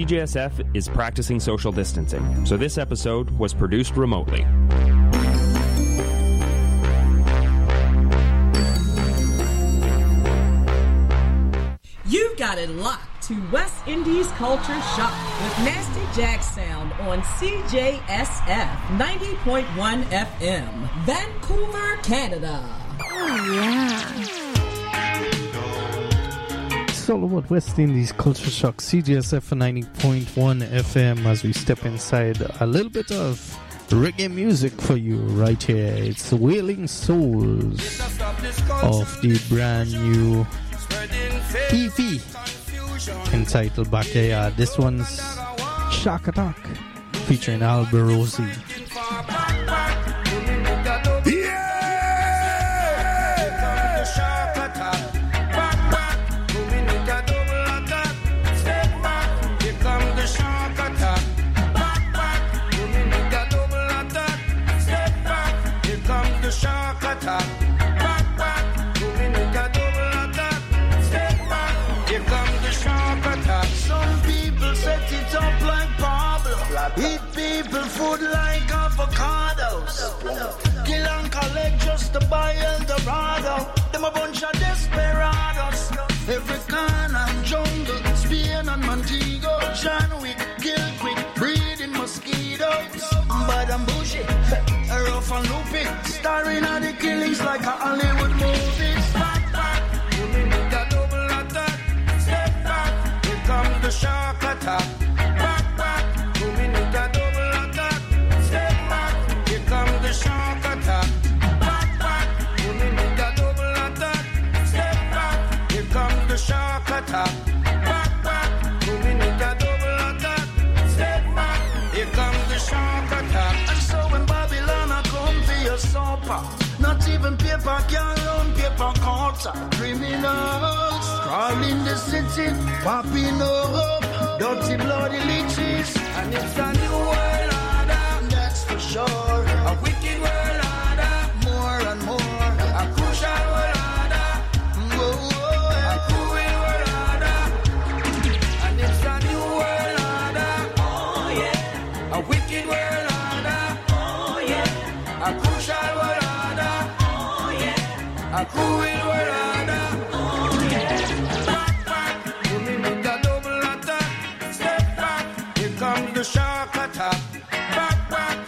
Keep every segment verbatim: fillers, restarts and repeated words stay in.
C J S F is practicing social distancing, so this episode was produced remotely. You've got it locked to West Indies Culture Shock with Nasty Jack Sound on C J S F ninety point one F M, Vancouver, Canada. Oh, yeah. It's all about West Indies Culture Shock, C J S F ninety point one F M, as we step inside a little bit of reggae music for you right here. It's Wailing Souls of the brand new E P entitled Backyard. This one's Shark Attack featuring Alberosi. Eat people food like avocados. Kill and collect just to buy Eldorado. Them a bunch of desperados. Every corner, jungle, Spain and Montego. John Wick, kill quick, breeding mosquitoes. Bad and bushy, rough and loopy. Starring at the killings like a Hollywood movie. Back, back, you need a double attack. Step back, here comes the shark attack. Shark attack. Back, back. You need a double attack. Step back. Here comes the shark attack. Back, back. You need a double attack. Step back. Here comes the shark attack. And so when Babylon I come for your supper, not even paper can run paper cutter. Criminals crawling the city, popping up, dirty bloody leeches, and it's a new world order. That's for sure. A wicked world order, more and more. A crucial world order, whoa, whoa. A cruel world order, and it's a new world order. Oh yeah, a wicked world order. Oh yeah, a crucial world order. Oh yeah, a cruel world order. Oh yeah. Back, back, you need a double attack. Step back, here comes the shark attack. Back, back.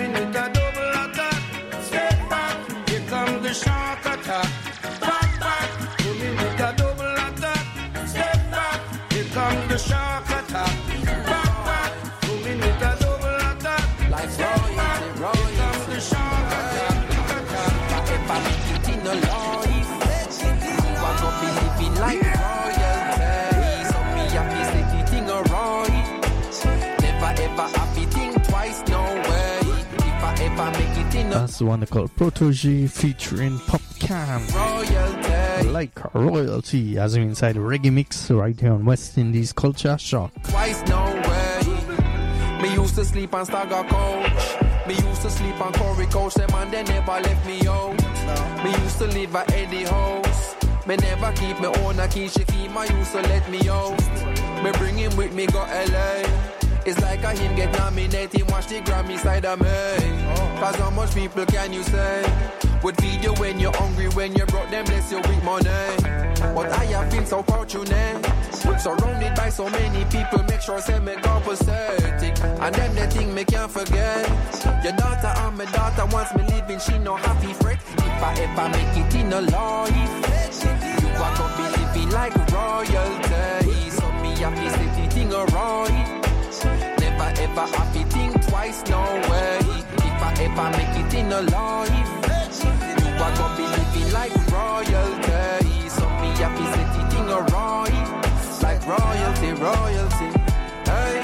Shark attack. Back, back. You need a double attack. Step back. Here comes the shark attack. Back, back. You need a double attack. Like royalty, royalty. Here comes the shark attack. If I make it in a life, you are gonna be living like royalty. So me happy say the thing alright. Never ever happy think twice, no way. If I ever make it in a That's the one called Protege featuring Popcan. Royalty. Like royalty, as we inside a reggae mix right here on West Indies Culture Shock. Twice, no way. Me used to sleep on Stagger Coach. Me used to sleep on Corey Coach. Them and they never left me out. No. Me used to live at Eddie House. Me never keep me own a key. She keep my used to let me out. Me bring him with me, go L A. It's like a him get nominated, watch the Grammy side of me. Cause how much people can you say would feed you when you're hungry, when you brought them bless you with money? But I have been so fortunate, surrounded by so many people, make sure say me compensating. And them the thing me can't forget. Your daughter and my daughter wants me living, she no happy fret. If I ever make it in a life, you are gonna be living like royalty. So me happy say the thing alright. Never ever happy think twice, no way. If I ever make it in a life, you are gonna be living like royalty. So me happy say the thing alright. Like royalty, royalty. Hey.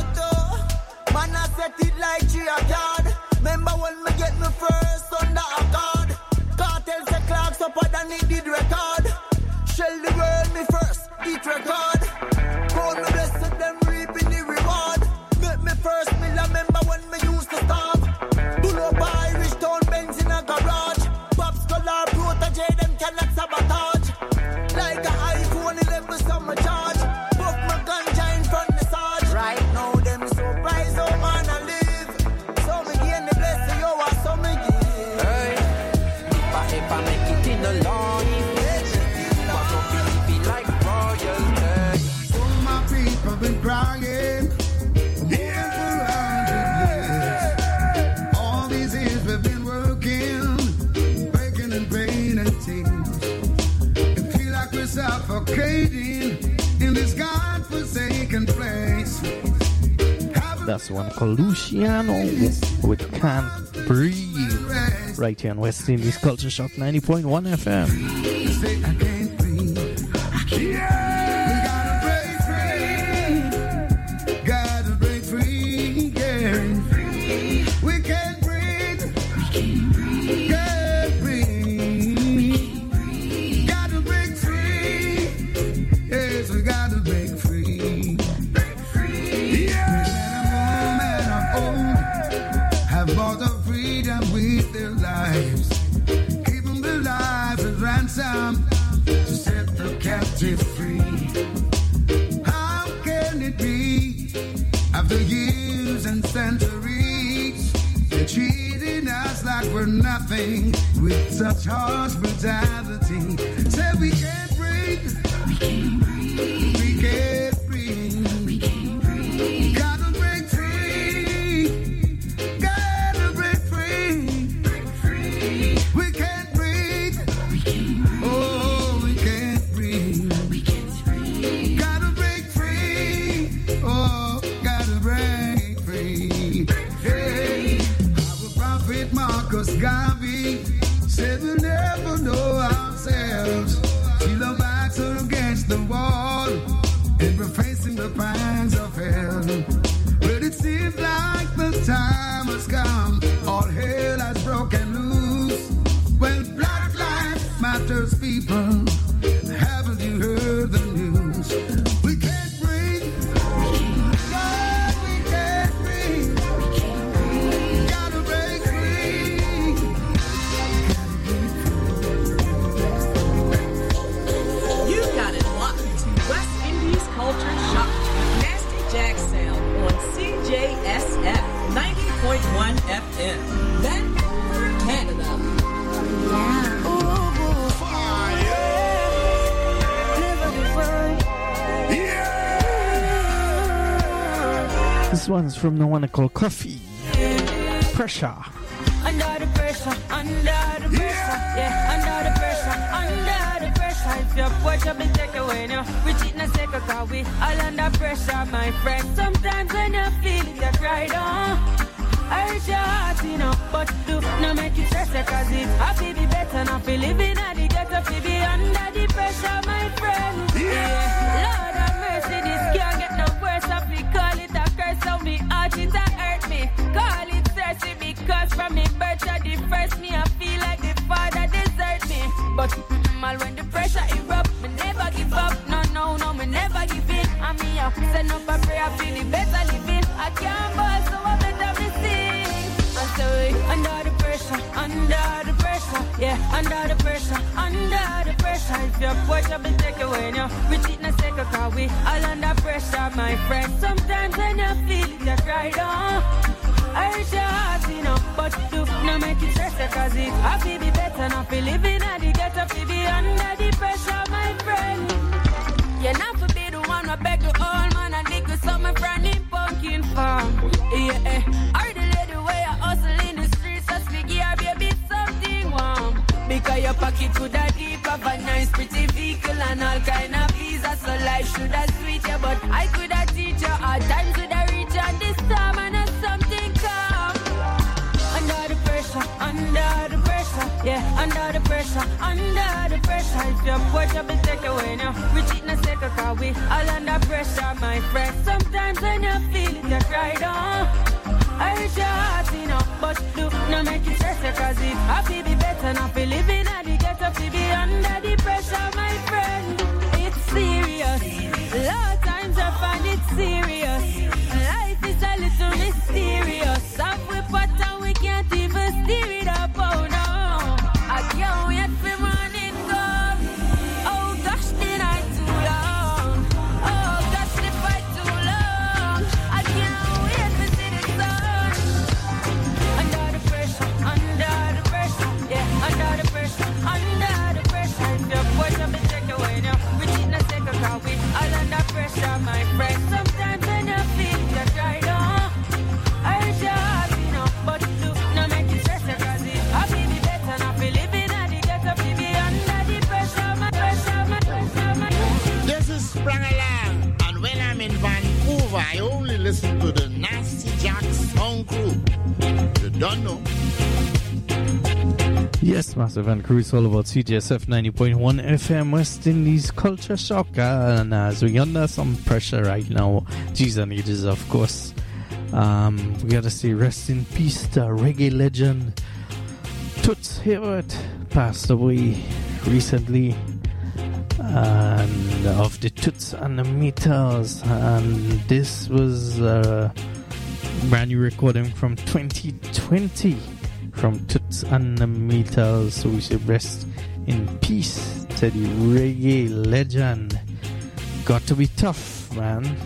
Man, I set it like G A card. Remember when me get me first under a card? Cartel say clocks up and it did record. Shell the world me first, eat record. Call me blessed, them reaping the reward. Make me first meal, I remember when me used to starve. Pull up Irish town Benz in a garage. Pops color protege, them cannot sabotage. Like a iPhone eleven summer charge. Buck my ganja in front the Sarge. suffocating in this godforsaken place. That's one called Luciano with Can't Breathe. Right here on West Indies Culture Shock ninety point one F M. Say I can't breathe. Yeah. We gotta break free. Gotta break free. Yeah. We can't breathe. Can't breathe. Gotta break free. Yes, we gotta break free. Break free. Yeah. Men of old have bought the freedom with their lives. Give them their lives as ransom to set the captive free. How can it be after years and centuries they're treating us like we're nothing with such harsh brutality? Say we can't breathe. We can't breathe. We can't breathe. We can't breathe. Gotta break free. Gotta break free. Break free. We can't breathe. We can't breathe. Oh, we can't breathe. We can't breathe. Gotta break free. Oh, gotta break free. Hey, our prophet Marcus Garvey said we'll never know ourselves till our backs are against the wall and we're facing the pangs of hell. But it seems like the time has come, all hell has broken loose. Well, Black Lives Matters people, haven't you heard the news? We can't breathe. God, we can't breathe. Gotta break free. You got it locked to West Indies Culture Shock with Nasty Jack Sound on C J S F ninety point one F M. Vancouver, Canada. This one's from the one called Coffee. Pressure. Under the pressure, under the pressure, yeah, under the pressure, under the pressure. If your push up and take away now, we cheat na say cause we all under pressure, my friend. Sometimes when you feel it, you cry down. Hurt your heart, you know, but do not make it stress cause it happy be better now. Feel living at the ghetto, feel be under the pressure, my friend. Yeah, Lord have mercy, this can't get no worse. I feel call it a curse, so me heart it a hurt me. Call it thirsty because from me birth to the first me, I feel like the father desert me. But mm, all when the pressure erupt, me never give up. No, no, no, me never give in. And me up, send up a prayer, feel it better living. I can't ball, so I better me sing. And so we under the pressure, under the pressure, yeah, under the pressure, under the pressure. If your push up and take away now, we cheat na say cause we all under pressure, my friend. Sometimes when you feel it, you cry down. Hurt your heart, you know, but do not make it stress cause it happy be better now. Feel living at the ghetto, feel be under the pressure, my friend. You're not for be the one who beg the old man and dig with some friend in pumpkin farm. Yeah, eh. Or the lady way I hustle in the streets, just figure your baby something warm. Because your pocket could have deep of a nice pretty vehicle and all kind of visa, so life should have sweet you, but I could have teach you all times could have reach you and this time and have something come. Under the pressure, under the pressure, yeah, under the pressure, under the pressure. If your push up and take away now, we cheat na say cause we all under pressure, my friend. Sometimes when you feel it, you cry down. Hurt your heart, you know, but do not make it stress cause it happy be better now. Feel living at the ghetto, feel be under the pressure, my friend. It's serious. A lot of times I find it serious. Life is a little mysterious. Up we pot and we can't even steer it up, oh no. I can't wait for morning come. Oh gosh, did I too long? Oh gosh, the fight too long. I can't wait to see the sun. Under the pressure, under the pressure, yeah, under the pressure, under the pressure. If your push up and take away Don't know. Yes, Massive and Crew, it's all about C J S F ninety point one F M West Indies Culture Shock. And as we're under some pressure right now, G's and ages, of course. Um, we gotta say rest in peace to reggae legend Toots Hibbert, passed away recently, and of the Toots and the Metals. And this was a brand new recording from twenty twenty from Toots and the Metals. So we should rest in peace to the reggae legend. Got to be tough, man.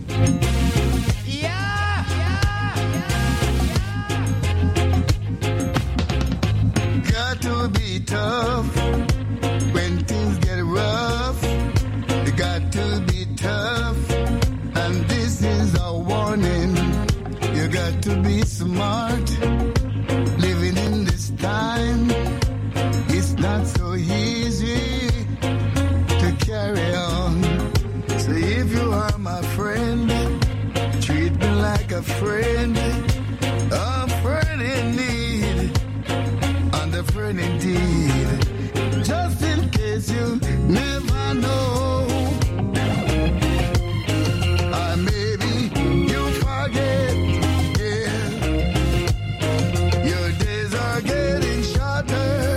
To be tough when things get rough. You got to be tough, and this is a warning. You got to be smart. Living in this time, it's not so easy to carry on. So if you are my friend, treat me like a friend, a friend in need. A friend indeed, just in case you never know. Or maybe you forget, yeah. Your days are getting shorter.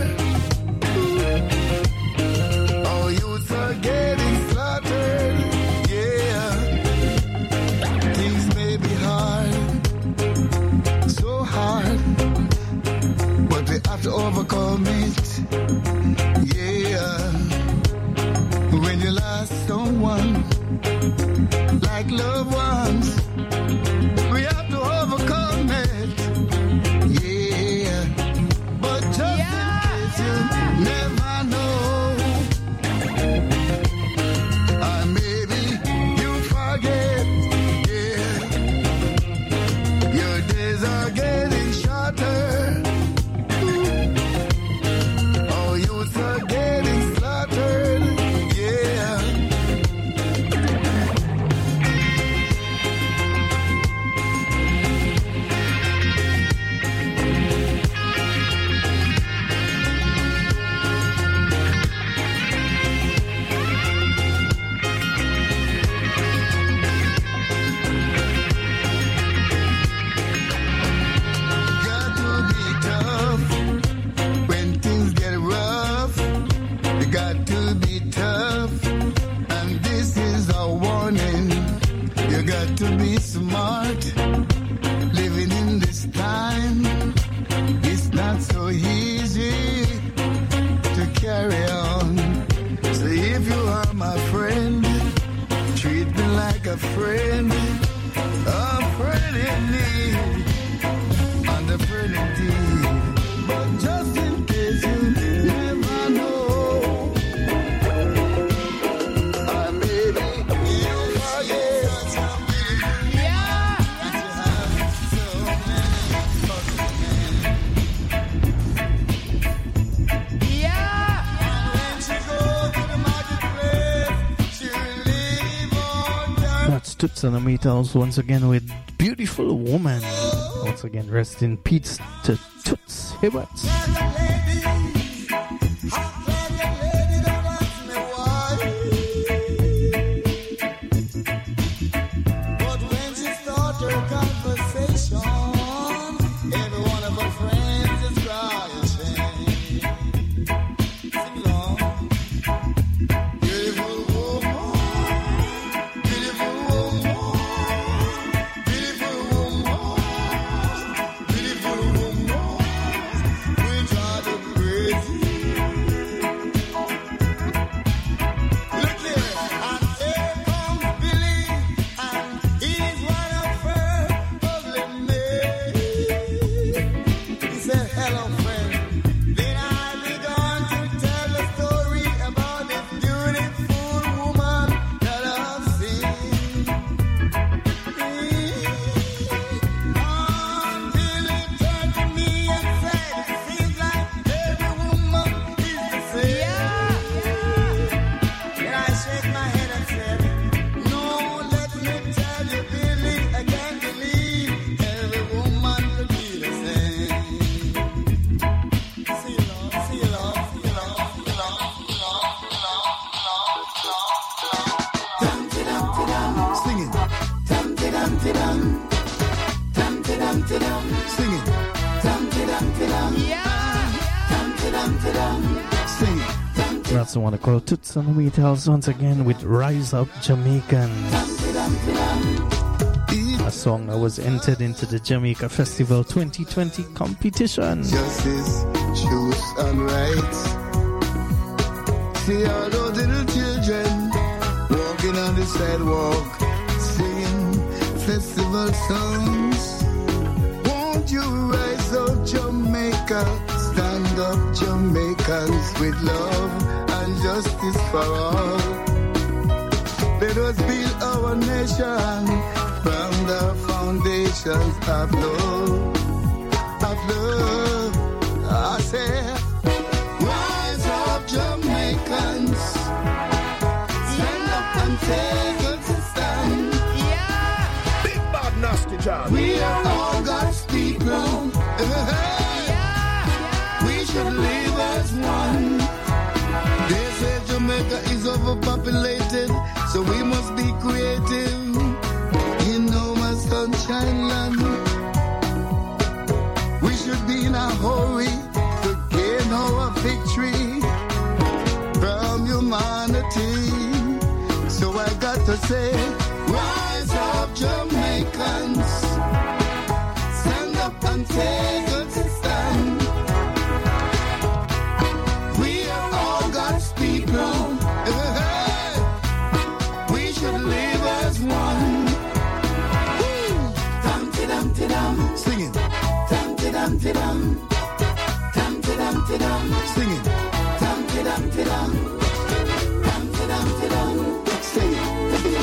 Oh, youths are getting slaughtered, yeah. Things may be hard, so hard, but we have to overcome it, yeah. When you lost someone, like loved ones, we have to overcome it, yeah. But just yeah. in case you never know, or maybe you forget, yeah. Your days are getting shorter. To be smart, living in this time, it's not so easy to carry on. So if you are my friend, treat me like a friend, a friend in need, and a friend indeed. But just in case you never know, or maybe you forget. Toots and the Metals once again with Beautiful Woman. Once again, rest in peace to Toots Hibbert. also want to call Toots and the Maytals once again with Rise Up Jamaican. A song that was entered into the Jamaica Festival twenty twenty competition. Justice, truth, and rights. See all those little children walking on the sidewalk, singing festival songs. Won't you rise up, Jamaica? Stand up, Jamaicans, with love and justice for all. Let us build our nation from the foundations of love, of love. I say, rise up, Jamaicans, stand up and take a stand. Yeah, big bad nasty job. We are all God's people. Yeah, we should live as one. They say Jamaica is overpopulated, so we must be creative. In our sunshine land, we should be in a hurry to gain our victory from humanity. So I got to say, rise up, Jamaicans, stand up and take a stand. We are all God's people. We should live as one. Dum-ti-dum-ti-dum. Singing. Dum-ti-dum-ti-dum. Dum-ti-dum-ti-dum. Singing. Dum-ti-dum-ti-dum. Dum-ti-dum-ti-dum. Singing.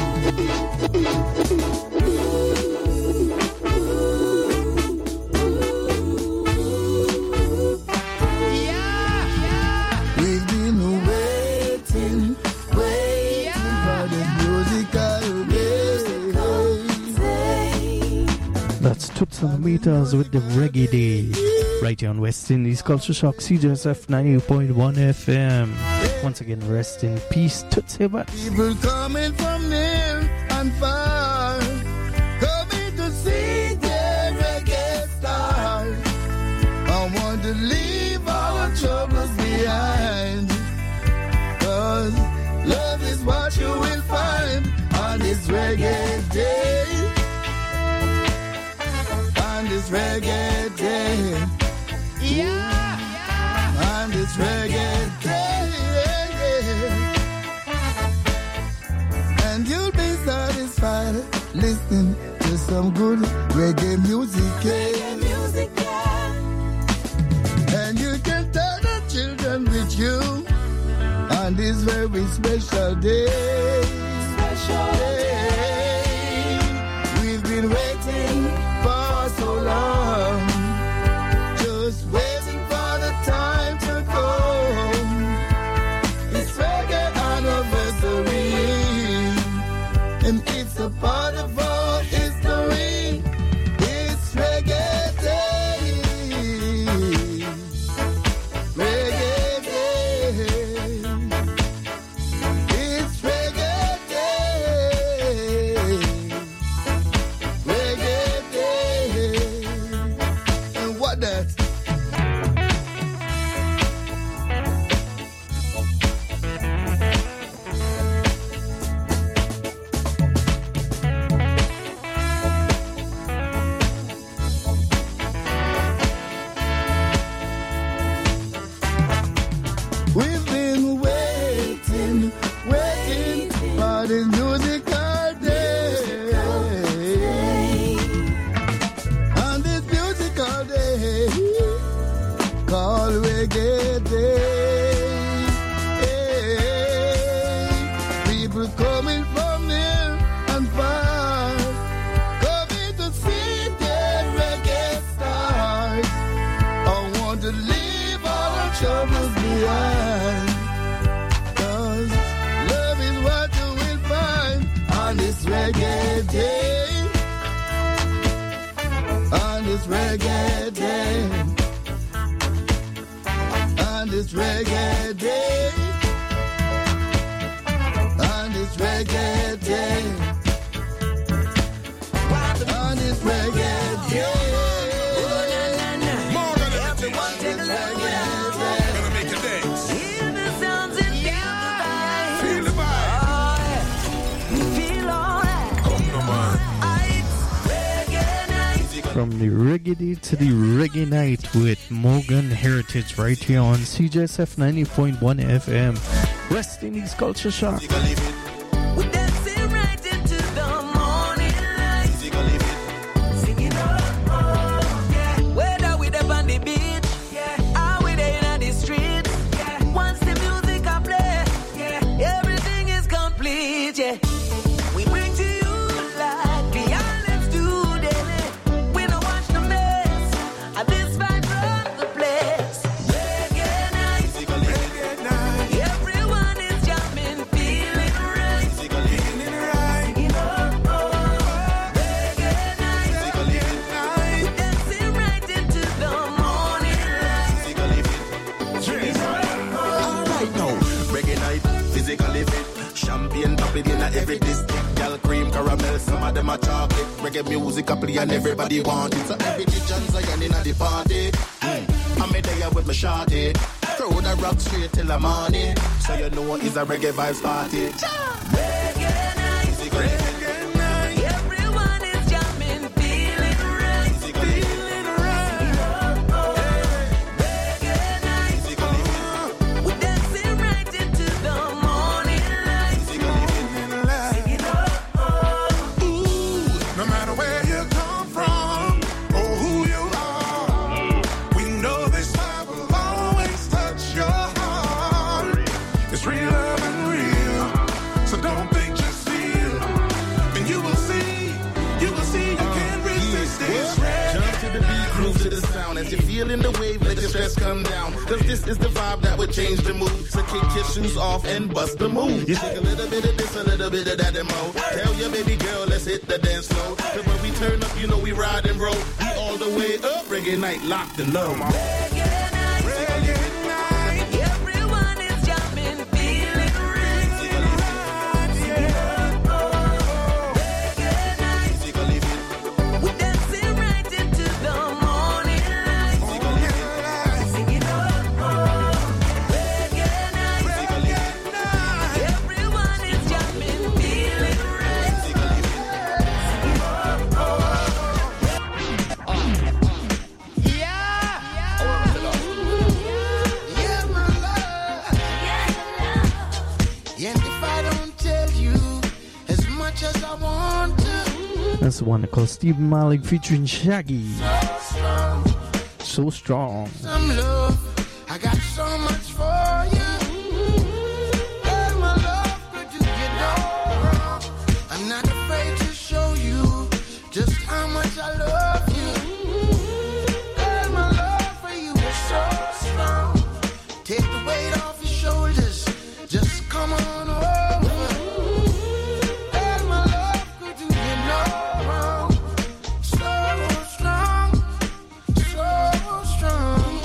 We've been waiting, waiting for the musical day. That's Toots and the Meters with the Reggae Day. Right here on West Indies Culture Shock, C J S F ninety point one F M. Once again, rest in peace, Toots Hibbert. People coming from near and far, coming to see their reggae stars. I want to leave our troubles behind, 'cause love is what you will find on this reggae day. On this reggae day. yeah, yeah. On this reggae day. And you'll be satisfied listening to some good reggae music. Reggae music, yeah. And you can take the children with you on this very special day. Special day. We've been waiting for so long, just waiting for the time to come. It's reggae anniversary, and it's a part of our history. It's reggae day, reggae day. It's reggae day, reggae day. And what that? We've been waiting, waiting for this musical day. On this musical day, called reggae day. People coming from near and far, coming to see their reggae stars. I want to leave all our troubles behind, 'cause love is what you will find on this reggae day. On this reggae day. On this reggae day. On this reggae day. On this reggae day. More than everyone take a look at. Gonna make you dance. Hear the sounds in From the reggae day to the reggae night with Morgan Heritage right here on C J S F ninety point one F M. West Indies Culture Shock. Every distinct gal cream caramel, some of them are chocolate. Reggae music I play and everybody want it. So every day John's like in the party. Mm. I'm there with my shawty. Throw the rock straight till the morning. So you know it's a reggae vibes party. Reggae night, reggae night. Everyone is jamming, feeling right, feeling right. Oh, oh. Reggae night, we're dancing right into the morning light. No matter where you come from or who you are, we know this vibe will always touch your heart. It's real love and real, so don't think, just feel, and you will see, you will see you can't resist this. Jump to the beat, groove to the sound. As you're feeling the wave, let your stress come down. Cause this is the vibe that would change the mood. So kick your shoes off and bust the move. You take a little bit of this, a little bit of that and more. Tell your baby girl, let's hit the dance floor. Cause when we turn up, you know we ride and roll. We all the way up, reggae night locked and low. Reggae night, reggae night. Everyone is jamming, feeling right. Yeah. Reggae night, we're dancing right into the morning light. Sing it up, reggae night, Reggae night. everyone is jamming, feeling right. Sing it up, Yeah, my love. And if I don't tell you as much as I want to, That's the one called Stephen Malik featuring Shaggy. so strong, So strong. some love, I got so much for you. Girl, my love, could you get no wrong? I'm not afraid to show you just how much I love you. Girl, my love for you is so strong. Take the weight off your shoulders, just come on over. Girl, my love, could you get no wrong? So strong, so strong.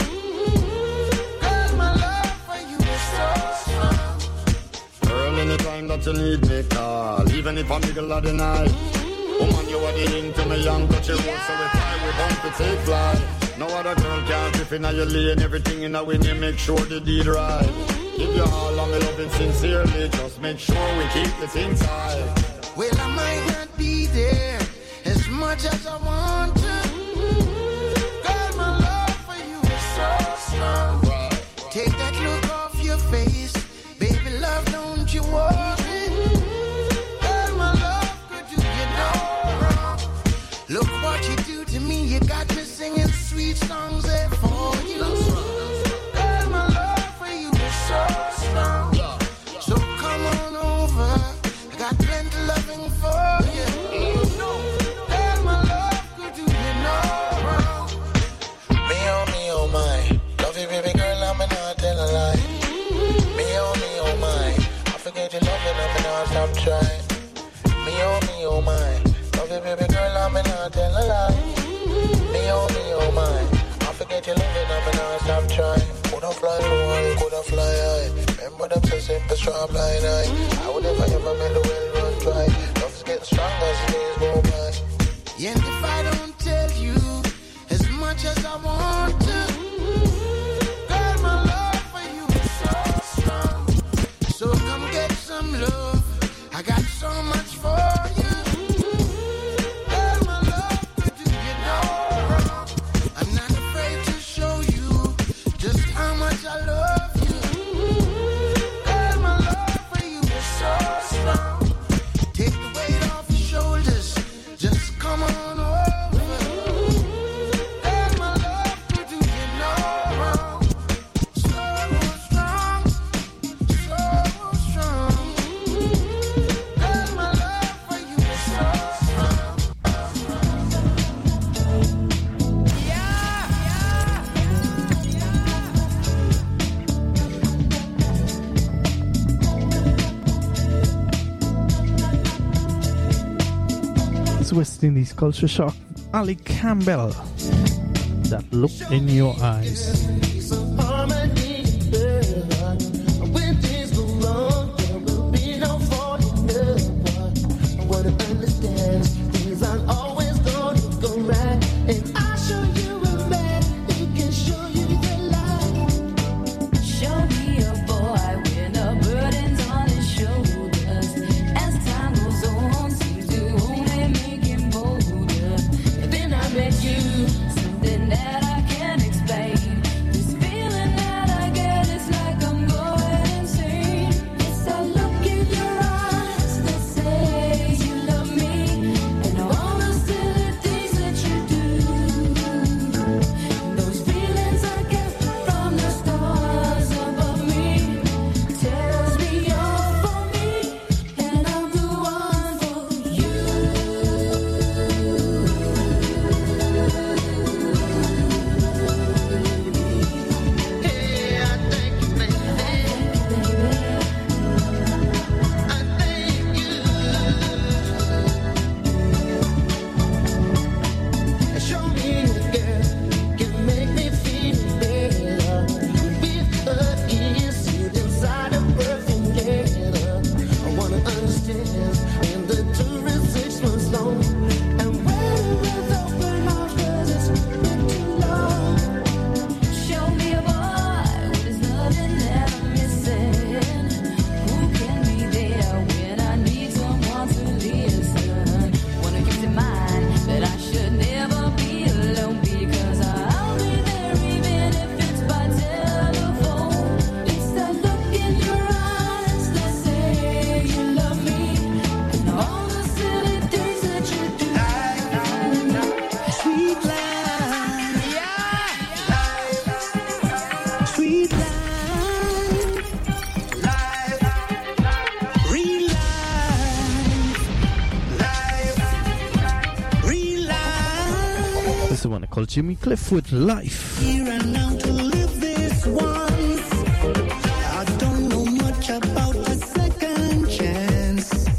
Girl, my love for you is so strong. Girl, anytime that you need me, call. Even if I'm middle of the night. Woman, you are the into me, young, touch your road, so we fly, we bump to take flight. No other girl can grip in your lane, everything in a way, you make sure the deed right. Give you all of me loving sincerely, just make sure we keep it inside. Well, I might not be there as much as I want to. Girl, my love for you is so strong. Take that look off your face, baby love, don't you worry. Girl, my love, could you get no wrong? Look what you do to me, you got me singing sweet songs there for you. Girl, my love for you is so strong. So come on over, I got plenty loving for you. Girl, my love, could you get no wrong? Me oh me oh my, love you baby girl, I'm not tell a lie. Me oh me oh my, I forget you loving, I'm not stop trying. Me oh me oh my, love you baby girl, I'm not tell a lie. Me oh me oh my, I forget you loving, I'm not stop trying. Coulda fly low, coulda fly high. Remember them so simple, strong blind eye. I would never ever make the well run dry. Love's getting stronger as the days go by. And if I don't tell you as much as I want to, girl, my love for you is so strong. So come get some love, I got so much for you. Girl, my love, could you get no was West Indies Culture Shock, Ali Campbell. That look in your eyes. Jimmy Cliff with Life. Here and now to